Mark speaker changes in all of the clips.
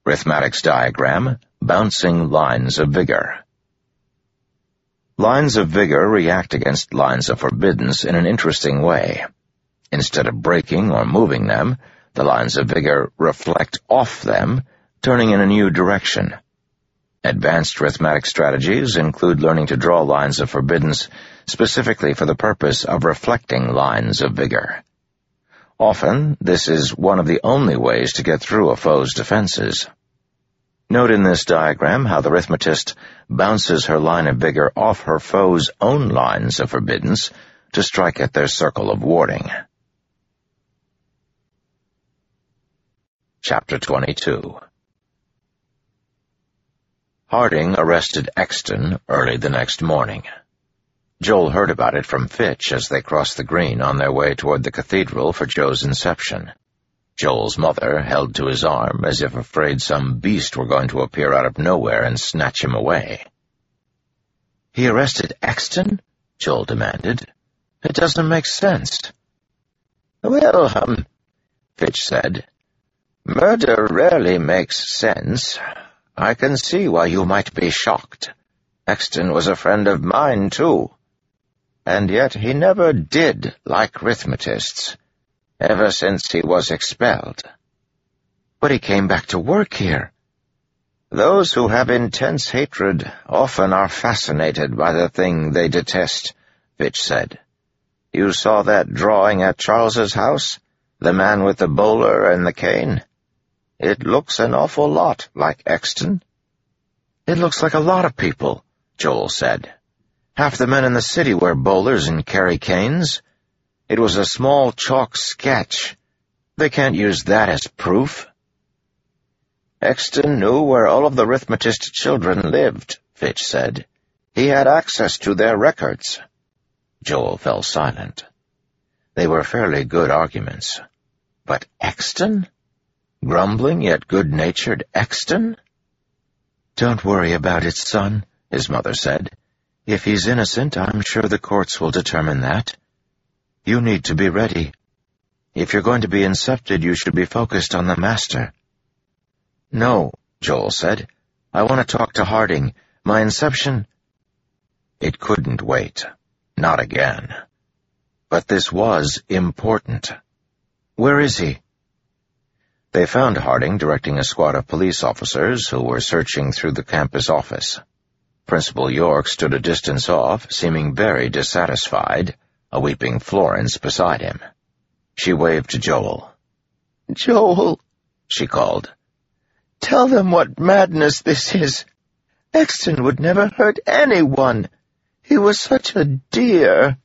Speaker 1: Arithmetics diagram, bouncing lines of vigor. Lines of vigor react against lines of forbiddance in an interesting way. Instead of breaking or moving them, the lines of vigor reflect off them, turning in a new direction. Advanced arithmetic strategies include learning to draw lines of forbiddance specifically for the purpose of reflecting lines of vigor. Often, this is one of the only ways to get through a foe's defenses. Note in this diagram how the arithmetist bounces her line of vigor off her foe's own lines of forbiddance to strike at their circle of warding. Chapter 22. Harding arrested Exton early the next morning. Joel heard about it from Fitch as they crossed the green on their way toward the cathedral for Joe's inception. Joel's mother held to his arm as if afraid some beast were going to appear out of nowhere and snatch him away. "He arrested Exton?" Joel demanded. "It doesn't make sense."
Speaker 2: "Well, Fitch said, murder rarely makes sense. I can see why you might be shocked. Exton was a friend of mine, too. And yet he never did like arithmetists, ever since he was expelled."
Speaker 1: "But he came back to work here."
Speaker 2: "Those who have intense hatred often are fascinated by the thing they detest," Fitch said. "You saw that drawing at Charles's house? The man with the bowler and the cane? It looks an awful lot like Exton."
Speaker 1: "It looks like a lot of people," Joel said. "Half the men in the city wear bowlers and carry canes. It was a small chalk sketch. They can't use that as proof."
Speaker 2: "Exton knew where all of the arithmetist children lived," Fitch said. "He had access to their records."
Speaker 1: Joel fell silent. They were fairly good arguments. But Exton? Grumbling yet good-natured Exton? "Don't worry about it, son," his mother said. "If he's innocent, I'm sure the courts will determine that. You need to be ready. If you're going to be incepted, you should be focused on the master." "No," Joel said. "I want to talk to Harding. My inception—" It couldn't wait. Not again. But this was important. "Where is he?" They found Harding directing a squad of police officers who were searching through the campus office. Principal York stood a distance off, seeming very dissatisfied, a weeping Florence beside him. She waved to Joel.
Speaker 2: "Joel," she called, "tell them what madness this is. Exton would never hurt anyone. He was such a dear."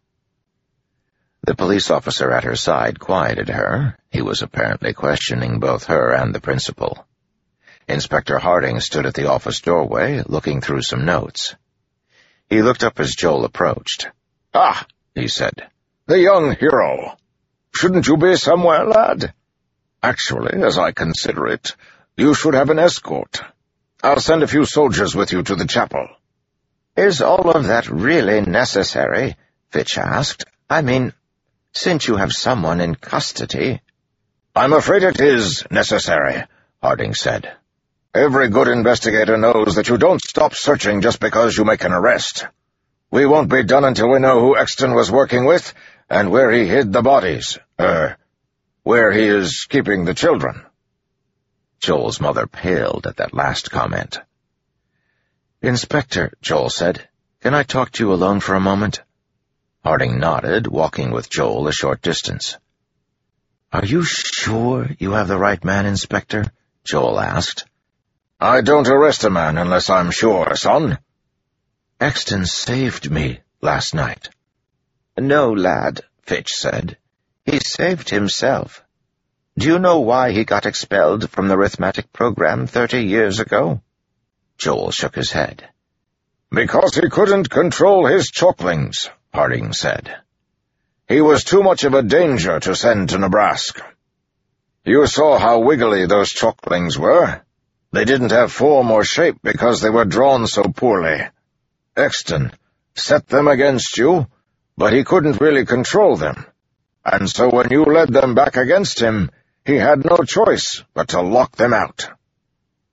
Speaker 1: The police officer at her side quieted her. He was apparently questioning both her and the principal. Inspector Harding stood at the office doorway, looking through some notes. He looked up as Joel approached.
Speaker 3: "Ah," he said, "the young hero. Shouldn't you be somewhere, lad? Actually, as I consider it, you should have an escort. I'll send a few soldiers with you to the chapel."
Speaker 2: "Is all of that really necessary?" Fitch asked. "I mean, since you have someone in custody."
Speaker 3: "I'm afraid it is necessary," Harding said. "Every good investigator knows that you don't stop searching just because you make an arrest. We won't be done until we know who Exton was working with and where he hid the bodies. Where he is keeping the children."
Speaker 1: Joel's mother paled at that last comment. "Inspector," Joel said, "can I talk to you alone for a moment?" Harding nodded, walking with Joel a short distance. "Are you sure you have the right man, Inspector?" Joel asked.
Speaker 3: "I don't arrest a man unless I'm sure, son."
Speaker 1: "Exton saved me last night."
Speaker 2: "No, lad," Fitch said. "He saved himself. Do you know why he got expelled from the arithmetic program 30 years ago?"
Speaker 1: Joel shook his head.
Speaker 3: "Because he couldn't control his chalklings," Harding said. "He was too much of a danger to send to Nebraska. You saw how wiggly those chalklings were. They didn't have form or shape because they were drawn so poorly. Exton set them against you, but he couldn't really control them. And so when you led them back against him, he had no choice but to lock them out."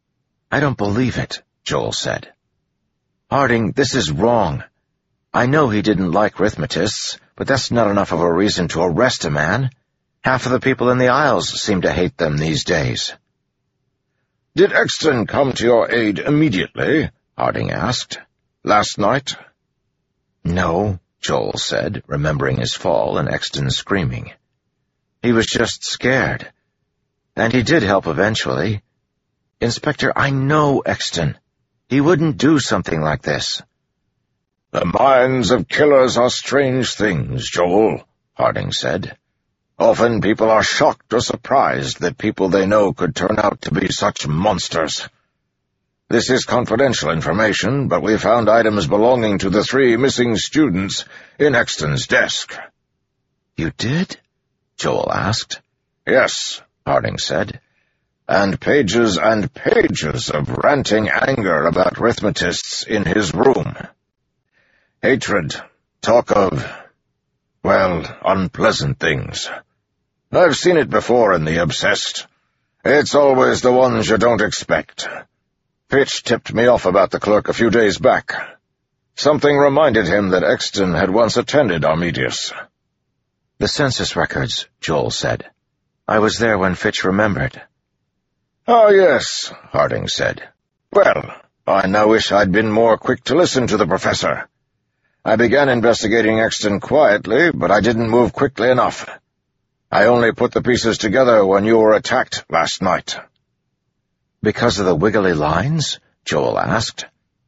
Speaker 1: "I don't believe it," Joel said. "Harding, this is wrong. I know he didn't like rithmatists, but that's not enough of a reason to arrest a man. Half of the people in the Isles seem to hate them these days."
Speaker 3: "Did Exton come to your aid immediately?" Harding asked. "Last night?"
Speaker 1: "No," Joel said, remembering his fall and Exton screaming. "He was just scared. And he did help eventually. Inspector, I know Exton. He wouldn't do something like this."
Speaker 3: "The minds of killers are strange things, Joel," Harding said. "Often people are shocked or surprised that people they know could turn out to be such monsters. This is confidential information, but we found items belonging to the 3 missing students in Exton's desk."
Speaker 1: "You did?" Joel asked.
Speaker 3: "Yes," Harding said, "and pages of ranting anger about rithmatists in his room. Hatred, talk of, well, unpleasant things. I've seen it before in The Obsessed. It's always the ones you don't expect. Fitch tipped me off about the clerk a few days back. Something reminded him that Exton had once attended Armedius."
Speaker 1: "The census records," Joel said. "I was there when Fitch remembered."
Speaker 3: "Oh, yes," Harding said. "Well, I now wish I'd been more quick to listen to the professor. I began investigating Exton quietly, but I didn't move quickly enough. I only put the pieces together when you were attacked last night."
Speaker 1: "Because of the wiggly lines?" Joel asked.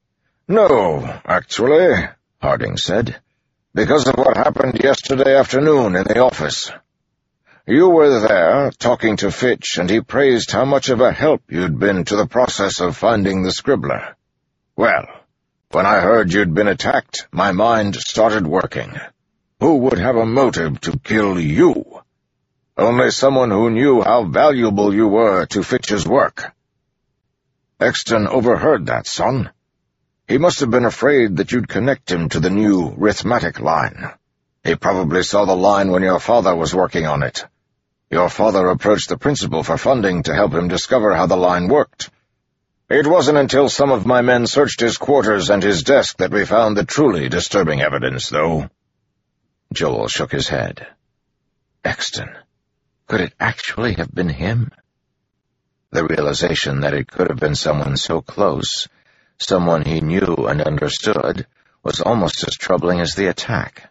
Speaker 3: "No, actually," Harding said. "Because of what happened yesterday afternoon in the office. You were there, talking to Fitch, and he praised how much of a help you'd been to the process of finding the scribbler. Well, when I heard you'd been attacked, my mind started working. Who would have a motive to kill you? Only someone who knew how valuable you were to Fitch's work. Exton overheard that, son. He must have been afraid that you'd connect him to the new arithmetic line. He probably saw the line when your father was working on it. Your father approached the principal for funding to help him discover how the line worked. It wasn't until some of my men searched his quarters and his desk that we found the truly disturbing evidence, though."
Speaker 1: Joel shook his head. Exton. Could it actually have been him? The realization that it could have been someone so close, someone he knew and understood, was almost as troubling as the attack.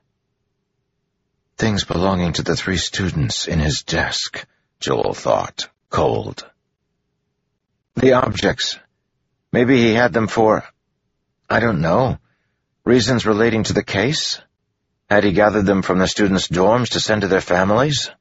Speaker 1: Things belonging to the 3 students in his desk, Joel thought, cold. The objects. Maybe he had them for, I don't know, reasons relating to the case? Had he gathered them from the students' dorms to send to their families?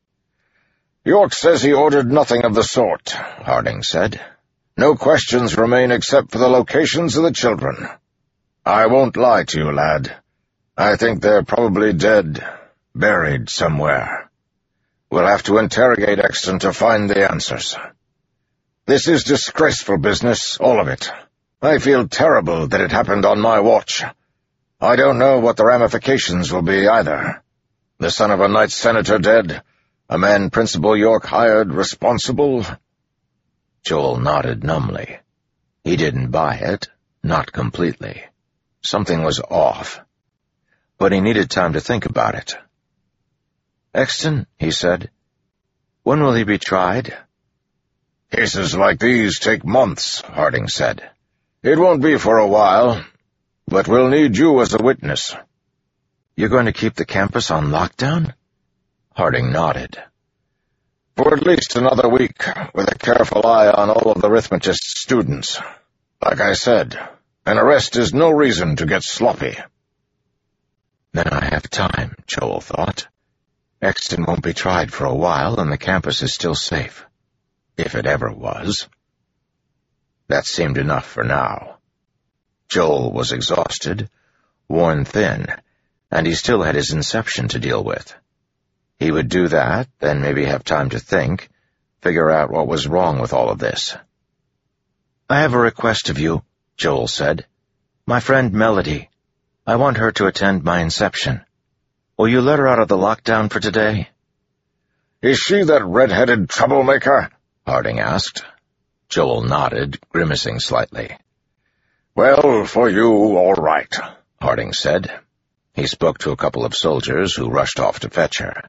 Speaker 3: "York says he ordered nothing of the sort," Harding said. "No questions remain except for the locations of the children. I won't lie to you, lad. I think they're probably dead, buried somewhere. We'll have to interrogate Exton to find the answers. This is disgraceful business, all of it. I feel terrible that it happened on my watch. I don't know what the ramifications will be, either. The son of a Knight Senator dead, a man Principal York hired responsible."
Speaker 1: Joel nodded numbly. He didn't buy it, not completely. Something was off. But he needed time to think about it. "Exton," he said, "when will he be tried?"
Speaker 3: "Cases like these take months," Harding said. "It won't be for a while, but we'll need you as a witness."
Speaker 1: "You're going to keep the campus on lockdown?" Harding nodded.
Speaker 3: "For at least another week, with a careful eye on all of the arithmetist students. Like I said, an arrest is no reason to get sloppy."
Speaker 1: Then I have time, Joel thought. Exton won't be tried for a while, and the campus is still safe. If it ever was. That seemed enough for now. Joel was exhausted, worn thin, and he still had his inception to deal with. He would do that, then maybe have time to think, figure out what was wrong with all of this. "I have a request of you," Joel said. "My friend Melody. I want her to attend my inception. Will you let her out of the lockdown for today?"
Speaker 3: "Is she that red-headed troublemaker?" Harding asked.
Speaker 1: Joel nodded, grimacing slightly.
Speaker 3: "Well, for you, all right,"
Speaker 1: Harding said. He spoke to a couple of soldiers who rushed off to fetch her.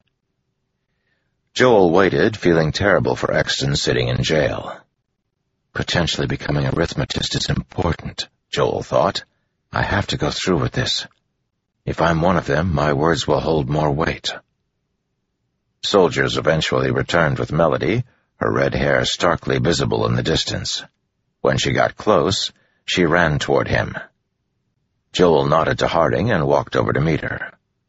Speaker 1: Joel waited, feeling terrible for Exton sitting in jail. Potentially becoming a arithmetist is important, Joel thought. I have to go through with this. If I'm one of them, my words will hold more weight. Soldiers eventually returned with Melody, her red hair starkly visible in the distance. When she got close, she ran toward him. Joel nodded to Harding and walked over to meet her.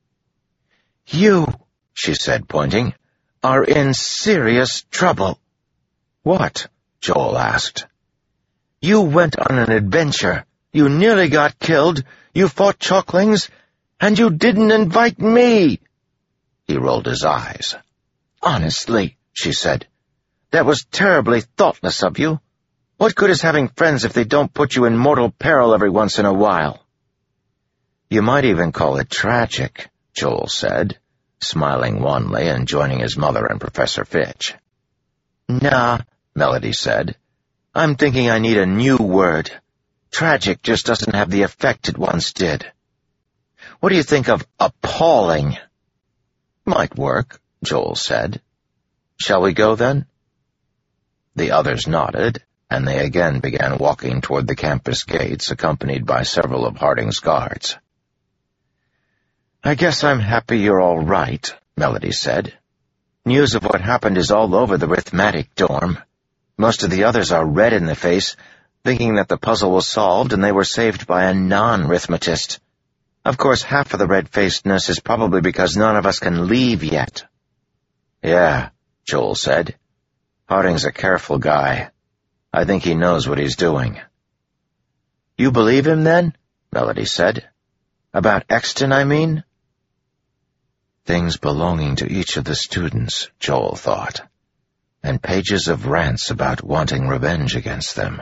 Speaker 1: "You," she said, pointing, "are in serious trouble." "What?" Joel asked. "You went on an adventure. You nearly got killed. You fought Chalklings, and you didn't invite me." He rolled his eyes. "Honestly," she said, "that was terribly thoughtless of you. What good is having friends if they don't put you in mortal peril every once in a while?" "You might even call it tragic," Joel said, smiling wanly and joining his mother and Professor Fitch. "Nah," Melody said. "I'm thinking I need a new word. Tragic just doesn't have the effect it once did. What do you think of appalling?" "Might work," Joel said. "Shall we go, then?" The others nodded, and they again began walking toward the campus gates, accompanied by several of Harding's guards. "I guess I'm happy you're all right," Melody said. "News of what happened is all over the arithmetic dorm. Most of the others are red in the face, thinking that the puzzle was solved and they were saved by a non-arithmetist. Of course, half of the red-facedness is probably because none of us can leave yet." "Yeah," Joel said. "Harding's a careful guy. I think he knows what he's doing." "You believe him, then?" Melody said. "About Exton, I mean?" Things belonging to each of the students, Joel thought, and pages of rants about wanting revenge against them.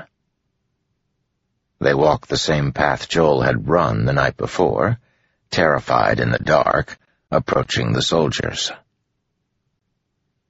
Speaker 1: They walked the same path Joel had run the night before, terrified in the dark, approaching the soldiers.